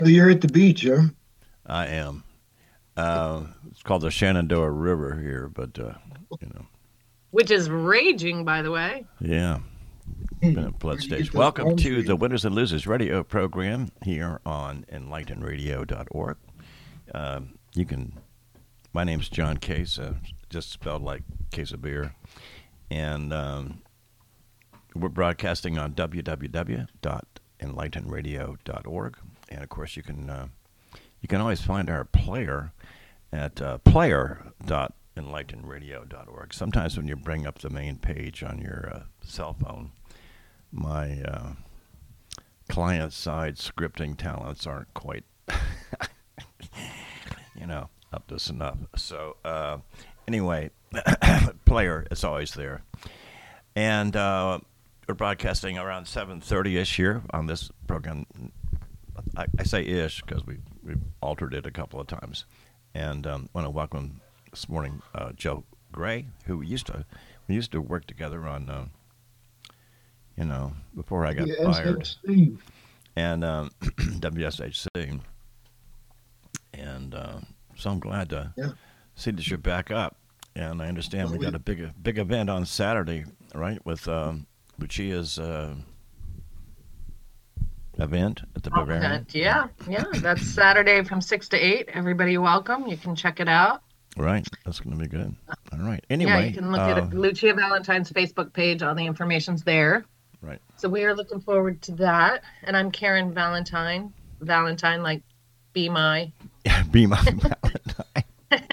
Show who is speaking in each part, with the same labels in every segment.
Speaker 1: Oh, you're at the beach, huh?
Speaker 2: I am. It's called the Shenandoah River here, but you know,
Speaker 3: which is raging, by the way.
Speaker 2: yeah, been a flood
Speaker 1: Where'd you get
Speaker 2: stage.
Speaker 1: those
Speaker 2: Welcome
Speaker 1: palm
Speaker 2: to the
Speaker 1: trees?
Speaker 2: Winners and Losers radio program here on enlightenradio.org. You can. My name's John Case, just spelled like case of beer, and we're broadcasting on www.enlightenradio.org, and of course you can always find our player at player.enlightenradio.org. Sometimes when you bring up the main page on your cell phone, my client side scripting talents aren't quite, up to snuff. So, anyway, player is always there. And we're broadcasting around 7:30 ish here on this program. I say ish because we altered it a couple of times. And want to welcome this morning Joe Gray, who we used to work together on, before I got fired,
Speaker 1: WSHC.
Speaker 2: and WSHC. And so I'm glad to
Speaker 1: Yeah.
Speaker 2: see that you're back up. And I understand
Speaker 1: Well,
Speaker 2: we got a big event on Saturday, right, with Lucia's event at the Bavarian.
Speaker 3: Yeah. That's Saturday from 6 to 8. Everybody welcome. You can check it out.
Speaker 2: Right, that's going to be good. All right.
Speaker 3: Yeah, you
Speaker 2: Anyway,
Speaker 3: can look at Lucia Valentine's Facebook page. All the information's there.
Speaker 2: right.
Speaker 3: So we are looking forward to that. And I'm Karen Valentine. Valentine, like be my.
Speaker 2: Be my Valentine.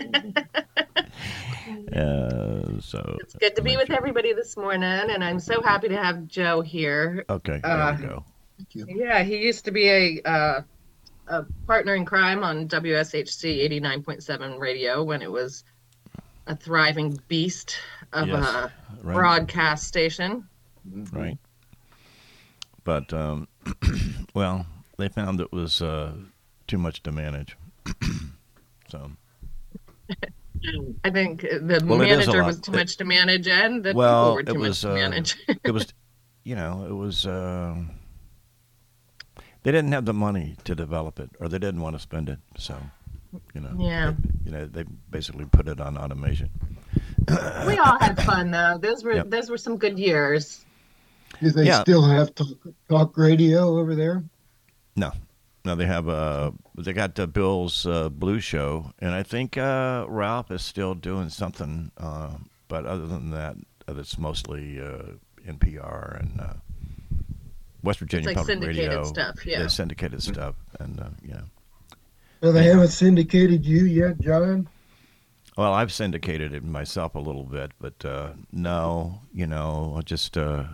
Speaker 2: So
Speaker 3: It's good to be
Speaker 2: make
Speaker 3: with
Speaker 2: sure.
Speaker 3: everybody this morning, and I'm so happy to have Joe here.
Speaker 2: Okay, there
Speaker 3: Uh,
Speaker 2: we go.
Speaker 1: Thank you.
Speaker 3: yeah, he used to be a partner in crime on WSHC 89.7 radio when it was a thriving beast of
Speaker 2: Yes,
Speaker 3: a
Speaker 2: right,
Speaker 3: broadcast station.
Speaker 1: Mhm.
Speaker 2: right. But well, they found it was too much to manage. So
Speaker 3: I think the
Speaker 2: well, it is a
Speaker 3: manager
Speaker 2: lot.
Speaker 3: was too much to manage, and the people
Speaker 2: Well,
Speaker 3: were too much to manage.
Speaker 2: it was, it was. They didn't have the money to develop it, or they didn't want to spend it. So,
Speaker 3: Yeah,
Speaker 2: they basically put it on automation.
Speaker 3: we all had fun though. Those were
Speaker 2: Yep.
Speaker 3: those were some good years.
Speaker 1: Do they
Speaker 2: Yeah.
Speaker 1: still have talk radio over there?
Speaker 2: No. No, they have they got Bill's Blue Show, and I think Ralph is still doing something. But other than that, it's mostly NPR and West
Speaker 3: It's
Speaker 2: Virginia
Speaker 3: like
Speaker 2: Public
Speaker 3: syndicated
Speaker 2: Radio.
Speaker 3: stuff.
Speaker 2: The
Speaker 3: Yeah.
Speaker 2: syndicated stuff, and
Speaker 1: So they
Speaker 2: anyway.
Speaker 1: haven't syndicated you yet, John?
Speaker 2: Well, I've syndicated it myself a little bit, but no, just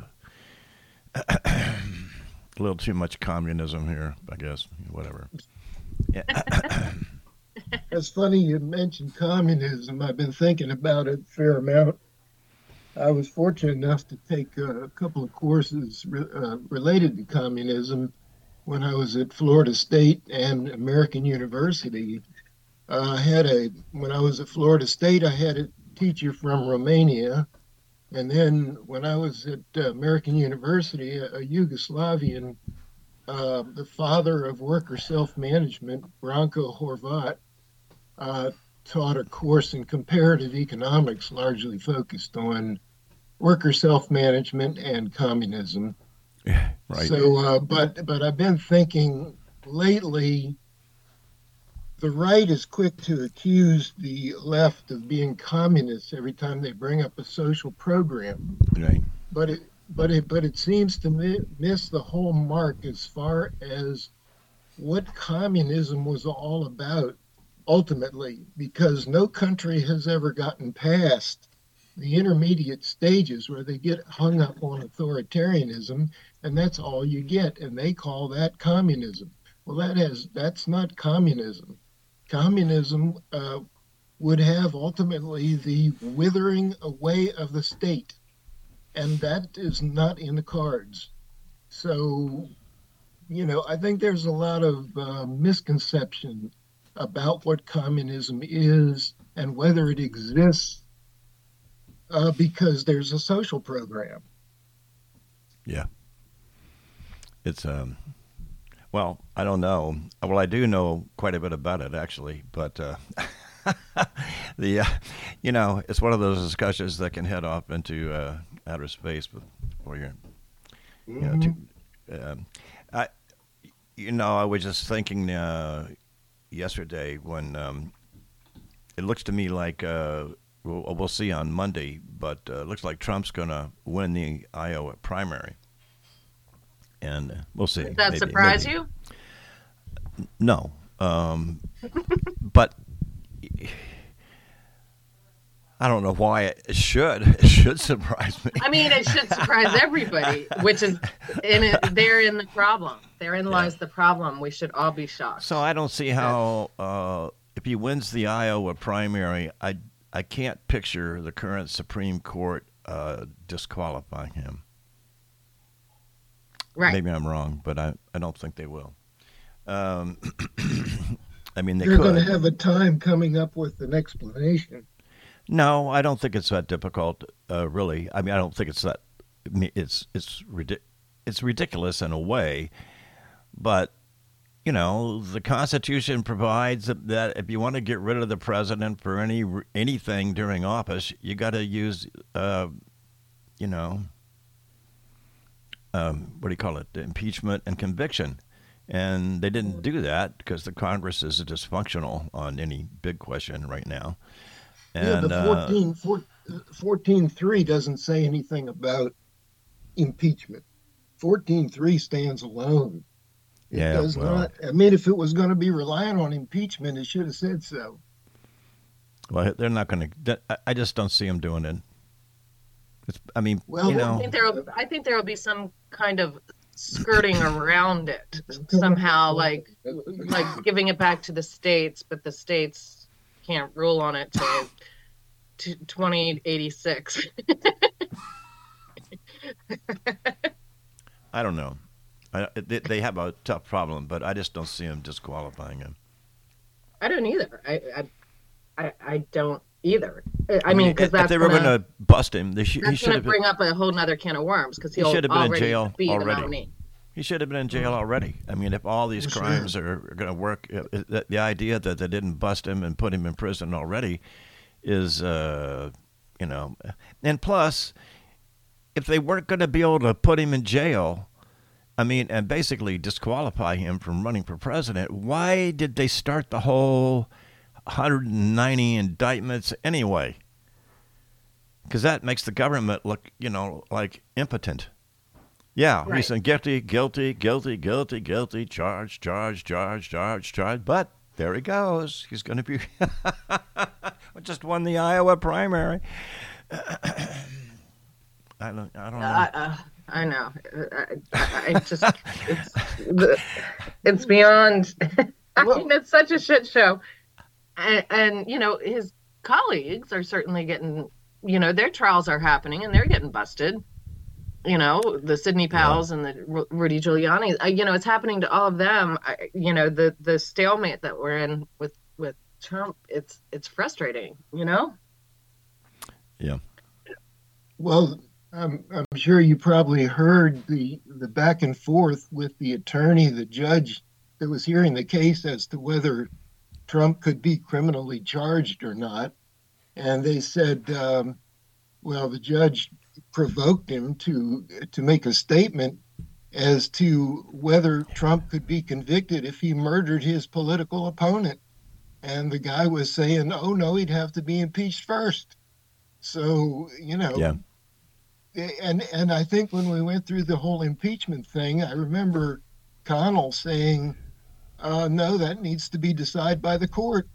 Speaker 2: a little too much communism here, I guess. Whatever. Yeah.
Speaker 1: It's funny you mentioned communism. I've been thinking about it a fair amount. I was fortunate enough to take a couple of courses related to communism when I was at Florida State and American University. When I was at Florida State, I had a teacher from Romania. And then when I was at American University, a Yugoslavian, the father of worker self-management, Branko Horvat, uh, taught a course in comparative economics, largely focused on worker self-management and communism.
Speaker 2: Right.
Speaker 1: So, but I've been thinking lately, the right is quick to accuse the left of being communists every time they bring up a social program,
Speaker 2: Right.
Speaker 1: but it seems to miss the whole mark as far as what communism was all about ultimately, because no country has ever gotten past the intermediate stages where they get hung up on authoritarianism, and that's all you get, and they call that communism. Well, that's not communism. Communism would have ultimately the withering away of the state, and that is not in the cards. So, I think there's a lot of misconception about what communism is and whether it exists because there's a social program.
Speaker 2: Yeah. It's Well, I don't know. Well, I do know quite a bit about it actually, but the it's one of those discussions that can head off into outer space, but where you're
Speaker 1: Hmm.
Speaker 2: too. I I was just thinking yesterday when it looks to me like we'll see on Monday, but it looks like Trump's going to win the Iowa primary, and we'll see.
Speaker 3: Does that surprise
Speaker 2: Maybe
Speaker 3: you?
Speaker 2: no, but I don't know why it should. It should surprise me.
Speaker 3: I mean, it should surprise everybody, which is therein the problem. Therein
Speaker 2: Yeah.
Speaker 3: lies the problem. We should all be shocked.
Speaker 2: So I don't see how if he wins the Iowa primary, I can't picture the current Supreme Court disqualifying him.
Speaker 3: Right.
Speaker 2: Maybe I'm wrong, but I don't think they will. Um, I mean, they
Speaker 1: They're going to
Speaker 2: could.
Speaker 1: have a time coming up with an explanation.
Speaker 2: No, I don't think it's that difficult. Really, I mean, I don't think it's that. I mean, it's ridiculous in a way, but the Constitution provides that if you want to get rid of the president for anything during office, you got to use, you know, what do you call it, impeachment and conviction. And they didn't do that because the Congress is dysfunctional on any big question right now.
Speaker 1: Yeah,
Speaker 2: And
Speaker 1: the 14.3 doesn't say anything about impeachment. 14.3 stands alone. It
Speaker 2: yeah,
Speaker 1: does
Speaker 2: well,
Speaker 1: not. I mean, if it was going to be relying on impeachment, it should have said so.
Speaker 2: they're not going to. I just don't see them doing it. I mean,
Speaker 1: Well,
Speaker 3: I think there will be some kind of skirting around it
Speaker 1: come up
Speaker 3: somehow,
Speaker 1: with-
Speaker 3: like giving it back to the states, but the states can't rule on it till 2086.
Speaker 2: I don't know. They have a tough problem, but I just don't see them disqualifying him.
Speaker 3: I don't either. I don't either. I mean, because
Speaker 2: if they were going to bust him, he
Speaker 3: that's
Speaker 2: should
Speaker 3: going to
Speaker 2: have been.
Speaker 3: bring up a whole nother can of worms because
Speaker 2: He
Speaker 3: he'll
Speaker 2: should have been in
Speaker 3: already
Speaker 2: jail
Speaker 3: be the
Speaker 2: already.
Speaker 3: nominee.
Speaker 2: He should have been in jail already. I mean, if all these
Speaker 1: For sure.
Speaker 2: crimes are going to work, the idea that they didn't bust him and put him in prison already is, and plus, if they weren't going to be able to put him in jail, I mean, and basically disqualify him from running for president, why did they start the whole 190 indictments anyway? Because that makes the government look, like impotent. Yeah,
Speaker 3: Right.
Speaker 2: he's saying guilty, guilty, guilty, guilty, guilty, charge, charge, charge, charge, charge. But there he goes. He's going to be just won the Iowa primary. I don't know.
Speaker 3: I know. I just it's beyond. I mean, it's such a shit show, and his colleagues are certainly getting. Their trials are happening and they're getting busted. The Sidney Powells and the Rudy Giuliani. It's happening to all of them. The stalemate that we're in with Trump. It's frustrating.
Speaker 2: Yeah.
Speaker 1: Well, I'm sure you probably heard the back and forth with the attorney, the judge that was hearing the case as to whether Trump could be criminally charged or not. And they said, well, the judge provoked him to make a statement as to whether Trump could be convicted if he murdered his political opponent. And the guy was saying, oh, no, he'd have to be impeached first. So,
Speaker 2: Yeah.
Speaker 1: and I think when we went through the whole impeachment thing, I remember Connell saying, no, that needs to be decided by the court.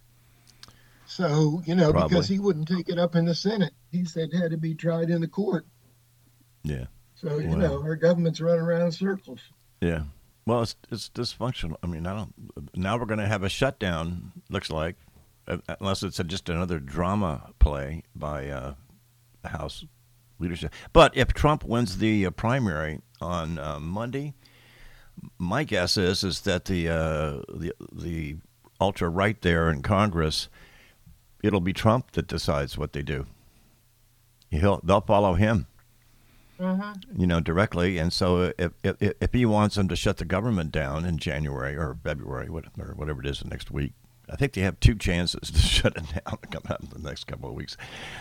Speaker 1: So,
Speaker 2: Probably.
Speaker 1: because he wouldn't take it up in the Senate. He said it had to be tried in the court.
Speaker 2: Yeah.
Speaker 1: So,
Speaker 2: Wow.
Speaker 1: our government's running around in circles.
Speaker 2: Yeah. Well, it's dysfunctional. I mean, now we're going to have a shutdown, looks like, unless it's just another drama play by the House leadership. But if Trump wins the primary on Monday, my guess is that the ultra right there in Congress, it'll be Trump that decides what they do. They'll follow him. directly. And so if he wants them to shut the government down in January or February or whatever it is the next week, I think they have 2 chances to shut it down to come out in the next couple of weeks.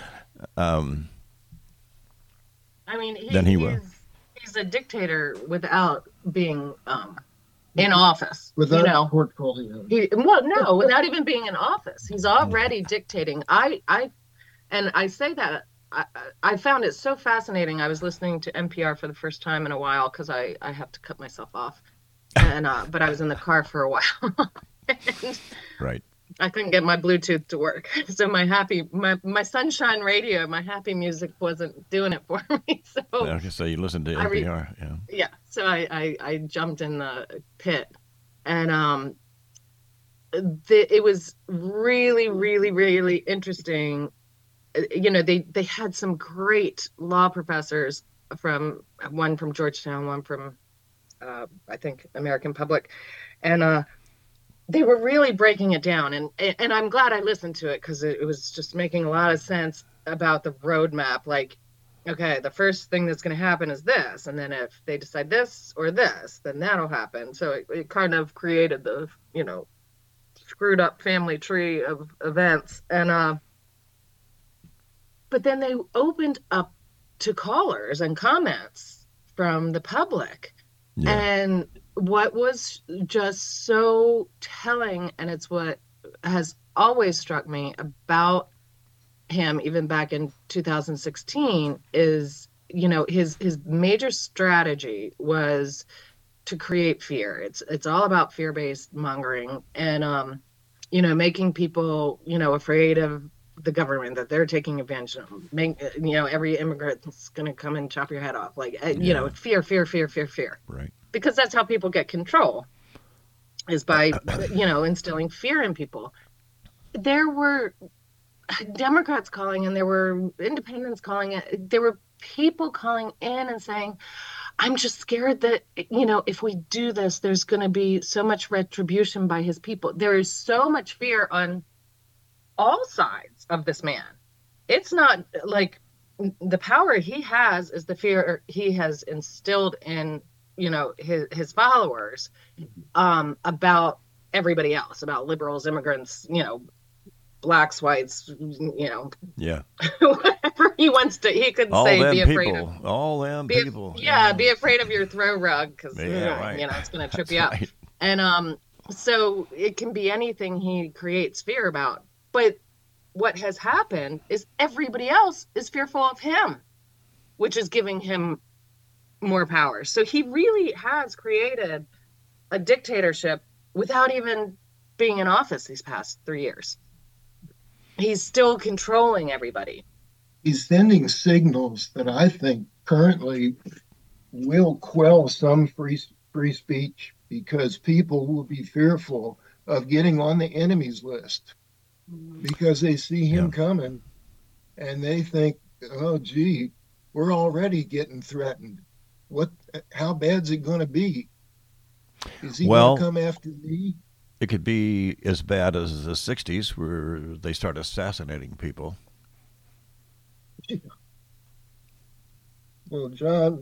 Speaker 3: I mean,
Speaker 2: then he will.
Speaker 3: He's a dictator without being in office.
Speaker 1: Without portfolio.
Speaker 3: Without even being in office. He's already dictating. I say that I found it so fascinating. I was listening to NPR for the first time in a while because I have to cut myself off, and but I was in the car for a while. And
Speaker 2: right.
Speaker 3: I couldn't get my Bluetooth to work, so my sunshine radio, my happy music wasn't doing it for me. So
Speaker 2: okay, so you listened to NPR,
Speaker 3: yeah. So I jumped in the pit, and it was really, really, really interesting. They had some great law professors one from Georgetown, one from I think American Public, and they were really breaking it down, and I'm glad I listened to it because it was just making a lot of sense about the roadmap. Like, okay, the first thing that's going to happen is this, and then if they decide this or this, then that'll happen. So it kind of created the screwed up family tree of events, and but then they opened up to callers and comments from the public. Yeah. And what was just so telling, and it's what has always struck me about him, even back in 2016, is, his major strategy was to create fear. It's all about fear-based mongering and, making people, afraid of the government, that they're taking advantage of them. Every immigrant's going to come and chop your head off. Like, fear.
Speaker 2: Right.
Speaker 3: Because that's how people get control, is by, instilling fear in people. There were Democrats calling, and there were independents calling it. There were people calling in and saying, I'm just scared that, if we do this, there's going to be so much retribution by his people. There is so much fear on all sides of this man. It's not like the power he has is the fear he has instilled in, his followers, about everybody else, about liberals, immigrants, blacks, whites,
Speaker 2: yeah,
Speaker 3: whatever he wants to. He could say, be afraid
Speaker 2: people.
Speaker 3: Of
Speaker 2: all them
Speaker 3: be,
Speaker 2: people.
Speaker 3: Yeah, be afraid of your throw rug because
Speaker 2: right.
Speaker 3: It's going to trip you up. And so it can be anything he creates fear about. But what has happened is everybody else is fearful of him, which is giving him more power. So he really has created a dictatorship without even being in office these past 3 years. He's still controlling everybody.
Speaker 1: He's sending signals that I think currently will quell some free speech, because people will be fearful of getting on the enemies list because they see him coming and they think, oh, gee, we're already getting threatened. How bad's it going to be? Is he going to come after me?
Speaker 2: It could be as bad as the 60s, where they start assassinating people.
Speaker 1: Yeah. Well, John,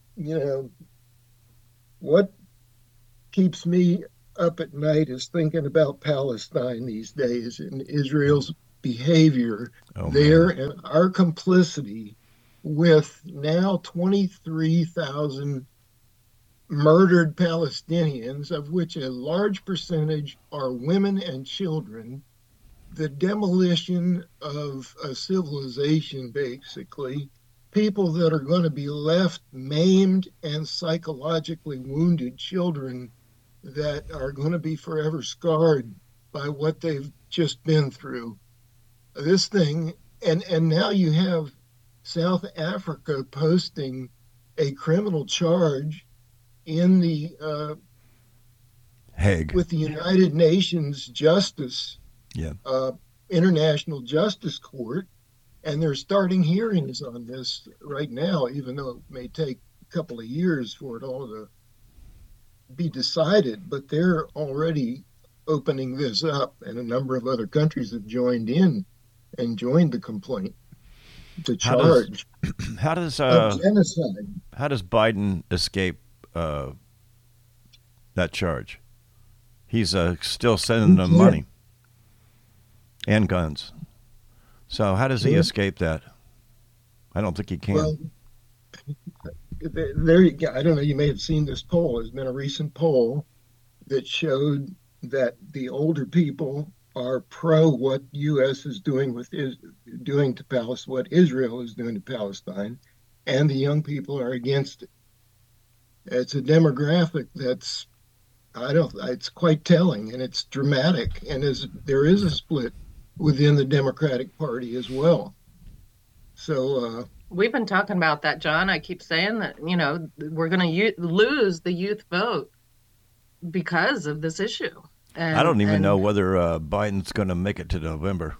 Speaker 1: what keeps me up at night is thinking about Palestine these days and Israel's behavior there, and our complicity with now 23,000 murdered Palestinians, of which a large percentage are women and children, the demolition of a civilization, basically, people that are going to be left maimed and psychologically wounded, children that are going to be forever scarred by what they've just been through. This thing, and now you have South Africa posting a criminal charge in the
Speaker 2: Hague
Speaker 1: with the United Nations Justice, International Justice Court, and they're starting hearings on this right now, even though it may take a couple of years for it all to be decided. But they're already opening this up, and a number of other countries have joined in and joined the complaint. the
Speaker 2: How does
Speaker 1: charge
Speaker 2: how does
Speaker 1: of genocide.
Speaker 2: how does Biden escape that charge? He's still sending
Speaker 1: He
Speaker 2: them
Speaker 1: can't.
Speaker 2: money and guns. So how does he
Speaker 1: Can't.
Speaker 2: escape that? I don't think he can.
Speaker 1: Well, there you go. I don't know. You may have seen this poll. There's been a recent poll that showed that the older people are pro what U.S. is doing doing to Palestine, what Israel is doing to Palestine, and the young people are against it. It's a demographic that's I don't. It's quite telling, and it's dramatic, and there is a split within the Democratic Party as well. So
Speaker 3: We've been talking about that, John. I keep saying that, we're going to lose the youth vote because of this issue.
Speaker 2: I don't even know whether Biden's going to make it to November.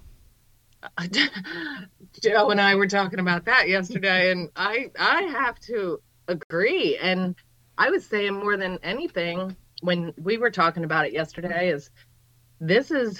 Speaker 3: Joe and I were talking about that yesterday, and I have to agree. And I was saying more than anything when we were talking about it yesterday is this is,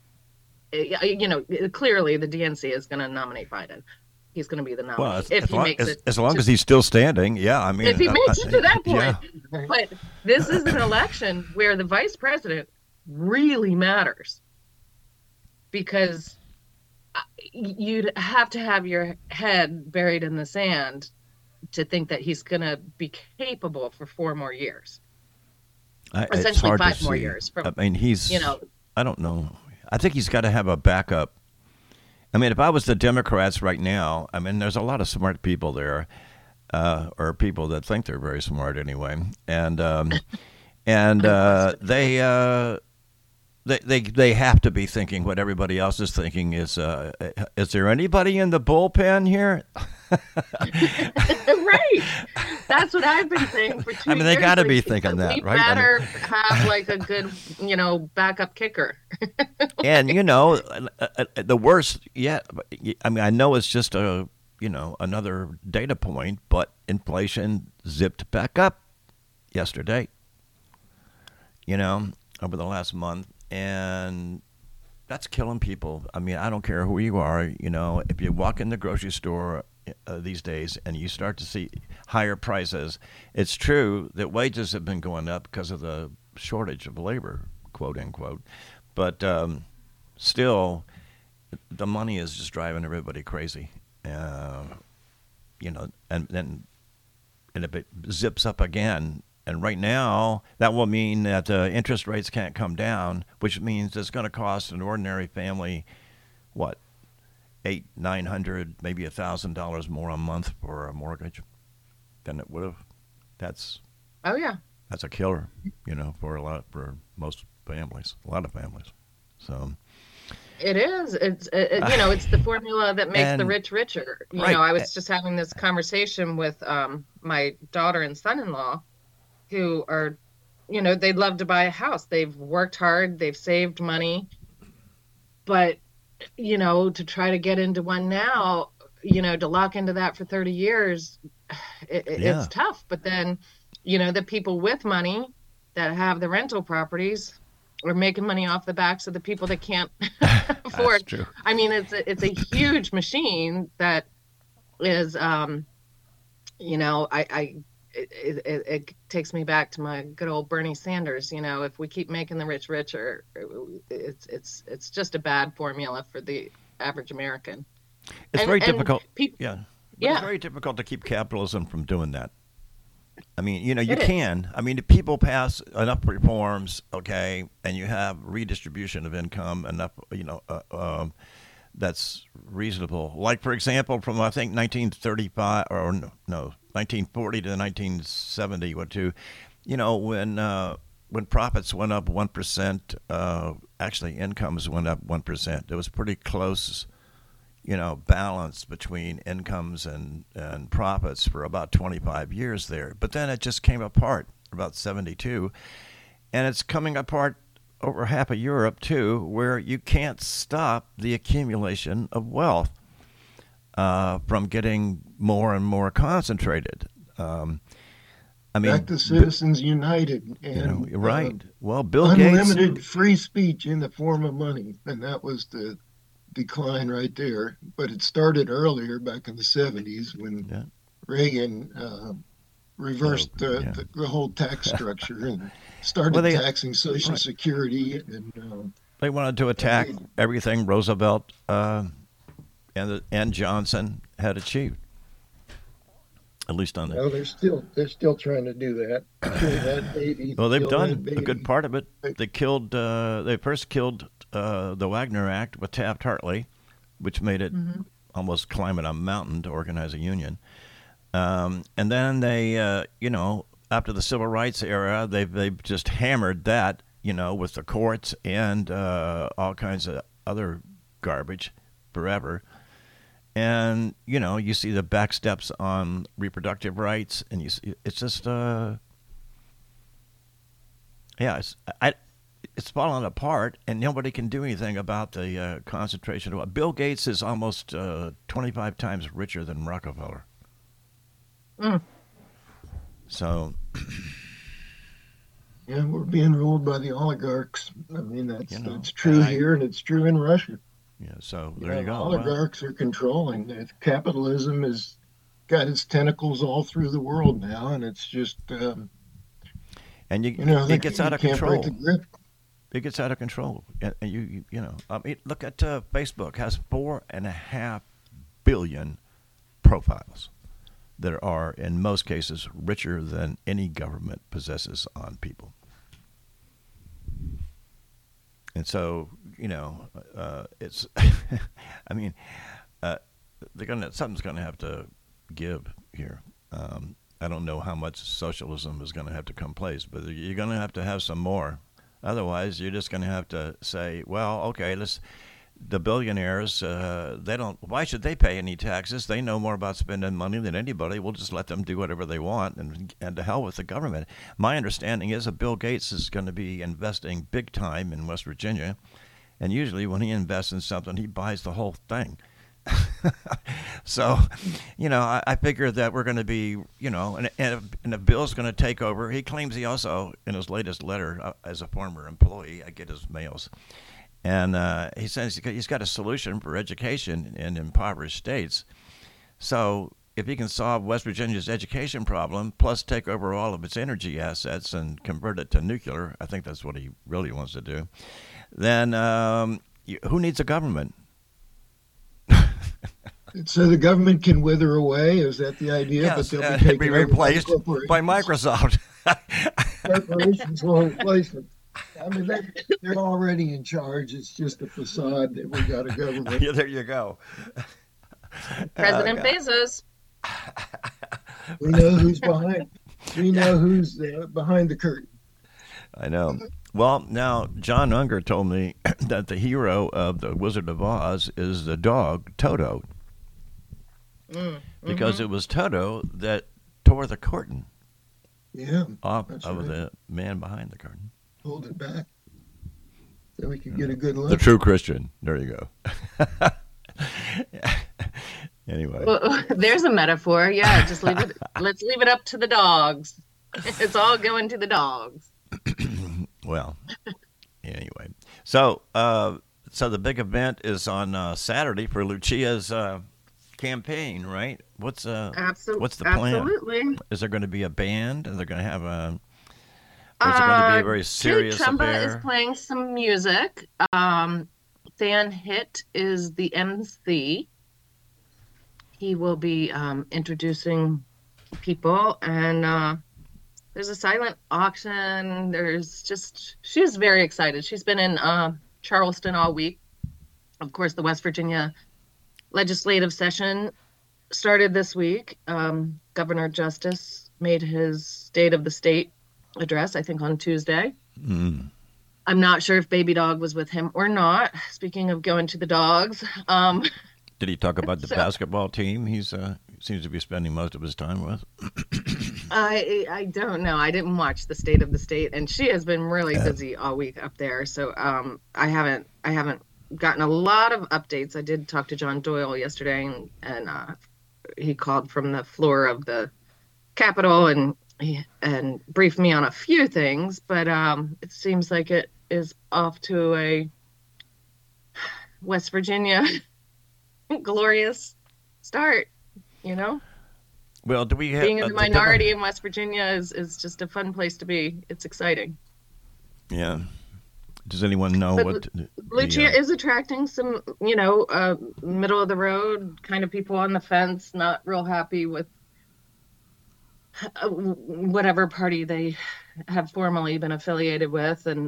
Speaker 3: clearly the DNC is going to nominate Biden. He's going to be the nominee
Speaker 2: Well,
Speaker 3: if he makes it.
Speaker 2: As long as he's still standing, yeah. I mean,
Speaker 3: if he makes it to that point.
Speaker 2: Yeah.
Speaker 3: But this is an election where the vice president really matters because you'd have to have your head buried in the sand to think that he's going to be capable for 4 more years. Essentially 5 more years.
Speaker 2: I mean, I don't know. I think he's got to have a backup. I mean, if I was the Democrats right now, I mean, there's a lot of smart people there, or people that think they're very smart anyway, and they have to be thinking what everybody else is thinking is there anybody in the bullpen here?
Speaker 3: Right. That's what I've been saying for 2 years.
Speaker 2: I mean, they got to be thinking that, right?
Speaker 3: We better have like a good, backup kicker.
Speaker 2: And, the worst yet, I mean, I know it's just another data point, but inflation zipped back up yesterday, over the last month. And that's killing people. I mean, I don't care who you are. If you walk in the grocery store these days and you start to see higher prices, it's true that wages have been going up because of the shortage of labor, quote unquote. But still, the money is just driving everybody crazy. And then if it zips up again, and right now, that will mean that interest rates can't come down, which means it's going to cost an ordinary family, what, $800, $900, maybe $1,000 more a month for a mortgage than it would have. That's a killer, for most families, a lot of families. So
Speaker 3: it is. It's the formula that makes the rich richer.
Speaker 2: Right.
Speaker 3: I was just having this conversation with my daughter and son-in-law, who are, they'd love to buy a house. They've worked hard, they've saved money, but, to try to get into one now, to lock into that for 30 years, it's tough. But then, the people with money that have the rental properties are making money off the backs of the people that can't afford.
Speaker 2: That's true.
Speaker 3: I mean, it's a huge machine that is, It takes me back to my good old Bernie Sanders. If we keep making the rich richer, it's just a bad formula for the average American.
Speaker 2: It's very difficult.
Speaker 3: It's
Speaker 2: very difficult to keep capitalism from doing that. I mean, you can. I mean, if people pass enough reforms, okay, and you have redistribution of income enough, that's reasonable. Like, for example, from I think 1935 or no 1940 to 1970, when profits went up 1%, actually incomes went up 1%. It was pretty close, balance between incomes and profits for about 25 years there. But then it just came apart about 72, and it's coming apart over half of Europe too, where you can't stop the accumulation of wealth from getting more and more concentrated.
Speaker 1: Back to Citizens United, and
Speaker 2: right. Well, Bill
Speaker 1: unlimited
Speaker 2: Gates,
Speaker 1: free speech in the form of money, and that was the decline right there. But it started earlier, back in the 70s, when Reagan reversed the whole tax structure and started taxing Social Security. And
Speaker 2: they wanted to attack everything Roosevelt and Johnson had achieved. At least on that.
Speaker 1: Well, they're still trying to do that.
Speaker 2: Well, they've done a good part of it. They first killed the Wagner Act with Taft-Hartley, which made it almost climb a mountain to organize a union. And then they, after the Civil Rights era, they've just hammered that, with the courts and all kinds of other garbage forever. And, you see the back steps on reproductive rights, and it's just, it's falling apart, and nobody can do anything about the concentration. Bill Gates is almost 25 times richer than Rockefeller. So.
Speaker 1: Yeah, we're being ruled by the oligarchs. I mean, that's true here, and it's true in Russia.
Speaker 2: Yeah, so there you go.
Speaker 1: Oligarchs are controlling. Capitalism has got its tentacles all through the world now, and it's just
Speaker 2: and it gets out of control. It gets out of control, and look at Facebook has 4.5 billion profiles that are in most cases richer than any government possesses on people. And so, it's, I mean, something's going to have to give here. I don't know how much socialism is going to have to come place, but you're going to have some more. Otherwise, you're just going to have to say, well, okay, the billionaires, why should they pay any taxes? They know more about spending money than anybody. We'll just let them do whatever they want, and to hell with the government. My understanding is that Bill Gates is going to be investing big time in West Virginia, and usually when he invests in something, he buys the whole thing. So, I figure that we're going to be, and if Bill's going to take over, he claims he also, in his latest letter, as a former employee, I get his mails, and he says he's got a solution for education in impoverished states. So if he can solve West Virginia's education problem, plus take over all of its energy assets and convert it to nuclear, I think that's what he really wants to do, then who needs a government?
Speaker 1: So the government can wither away? Is that the idea?
Speaker 2: Yes, but they'll be replaced by Microsoft.
Speaker 1: Corporations will replace them. I mean, they're already in charge. It's just a facade that we got a government.
Speaker 2: Yeah, there you go.
Speaker 3: President Bezos.
Speaker 1: We know who's behind. We know who's behind the curtain.
Speaker 2: I know. Well, now, John Unger told me that the hero of The Wizard of Oz is the dog, Toto. Because it was Toto that tore the curtain off of the man behind the curtain.
Speaker 1: Hold it back so we can get a good look.
Speaker 2: The true Christian. There you go. Anyway.
Speaker 3: Well, there's a metaphor. Yeah, just leave it. Let's leave it up to the dogs. It's all going to the dogs.
Speaker 2: Well, anyway. So the big event is on Saturday for Lucia's campaign, right? What's the plan?
Speaker 3: Absolutely.
Speaker 2: Is there going to be a band? Are they going to have a? Or is it going to be a very serious
Speaker 3: Trumba
Speaker 2: affair?
Speaker 3: is playing some music. Stan Hitt is the MC. He will be introducing people, and there's a silent auction. She's very excited. She's been in Charleston all week. Of course, the West Virginia legislative session started this week. Governor Justice made his State of the State address, I think, on Tuesday. I'm not sure if Baby Dog was with him or not. Speaking of going to the dogs.
Speaker 2: Did he talk about the basketball team he's seems to be spending most of his time with?
Speaker 3: I don't know. I didn't watch the State of the State, and she has been really busy all week up there. So I haven't gotten a lot of updates. I did talk to John Doyle yesterday, and he called from the floor of the Capitol and briefed me on a few things. But it seems like it is off to a West Virginia, glorious start,
Speaker 2: Well, do we have
Speaker 3: being in the minority in West Virginia is just a fun place to be. It's exciting.
Speaker 2: Yeah. Does anyone know what
Speaker 3: Lucia is attracting some, middle of the road kind of people on the fence, not real happy with whatever party they have formally been affiliated with. And,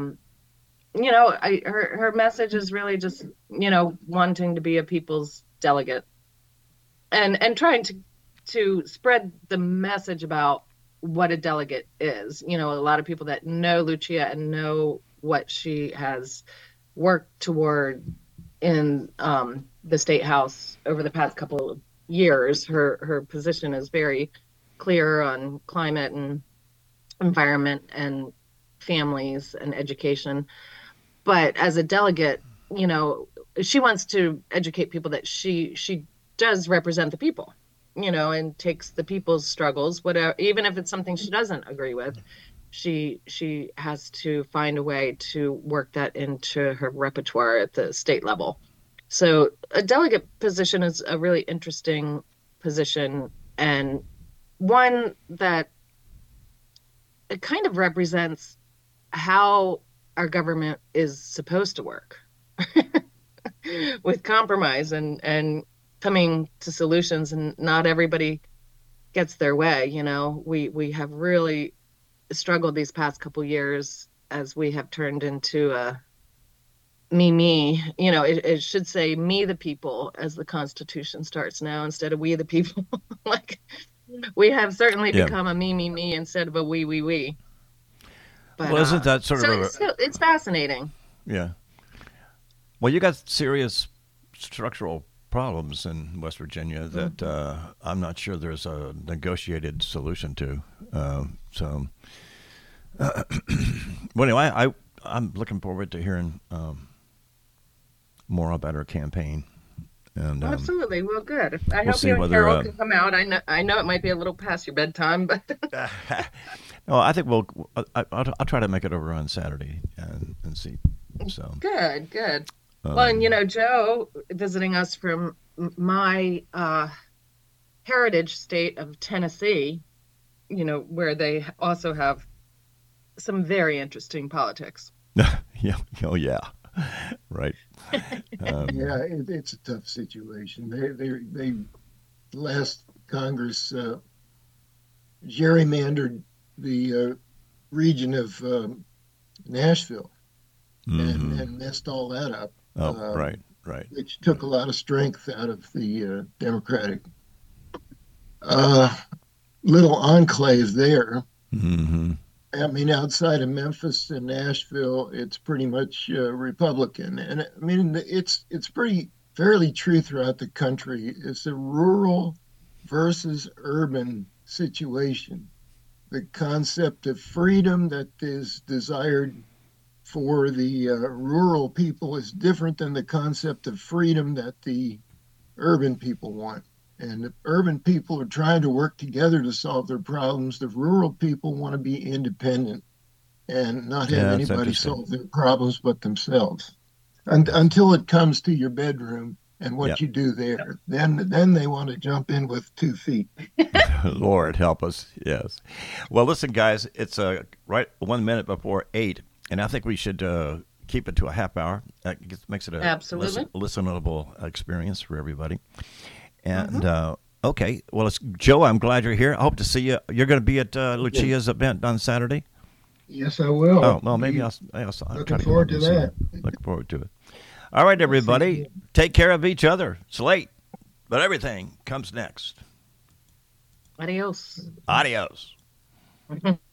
Speaker 3: her message is really just, wanting to be a people's delegate and trying to spread the message about what a delegate is. A lot of people that know Lucia and know what she has worked toward in the State House over the past couple of years. Her position is very clear on climate and environment and families and education. But as a delegate, she wants to educate people that she does represent the people, and takes the people's struggles, whatever, even if it's something she doesn't agree with. She has to find a way to work that into her repertoire at the state level. So a delegate position is a really interesting position, and one that it kind of represents how our government is supposed to work with compromise and coming to solutions, and not everybody gets their way. We have really struggled these past couple years as we have turned into a me, it should say me the people as the Constitution starts now instead of we the people. Like we have certainly become a me instead of a we. But,
Speaker 2: well, isn't that sort of
Speaker 3: it's fascinating.
Speaker 2: Yeah. Well, you got serious structural problems in West Virginia that I'm not sure there's a negotiated solution to. Well, anyway, I'm looking forward to hearing more about her campaign. And
Speaker 3: absolutely. Well, good. I hope you and Carol can come out. I know it might be a little past your bedtime, but
Speaker 2: no, I think I'll try to make it over on Saturday and see. So
Speaker 3: good. Well, and Joe visiting us from my heritage state of Tennessee, where they also have some very interesting politics.
Speaker 2: Yeah. Oh, yeah. Right.
Speaker 1: It's a tough situation. They last Congress gerrymandered the region of Nashville and messed all that up.
Speaker 2: Oh, right.
Speaker 1: Which took a lot of strength out of the Democratic little enclave there.
Speaker 2: Mm-hmm.
Speaker 1: I mean, outside of Memphis and Nashville, it's pretty much Republican, and I mean, it's fairly true throughout the country. It's a rural versus urban situation. The concept of freedom that is desired for the rural people is different than the concept of freedom that the urban people want. And the urban people are trying to work together to solve their problems. The rural people want to be independent and not have anybody solve their problems but themselves. Until it comes to your bedroom and what you do there. Then they want to jump in with 2 feet.
Speaker 2: Lord help us. Yes. Well, listen, guys, it's right 1 minute before 8, and I think we should keep it to a half hour. That makes it a listenable experience for everybody. And okay, well, it's Joe. I'm glad you're here. I hope to see you. You're going to be at Lucia's event on Saturday.
Speaker 1: Yes, I will.
Speaker 2: Oh well, maybe I'll
Speaker 1: looking forward to that.
Speaker 2: Looking forward to it. All right, everybody, take care of each other. It's late, but everything comes next.
Speaker 3: Adios.
Speaker 2: Adios.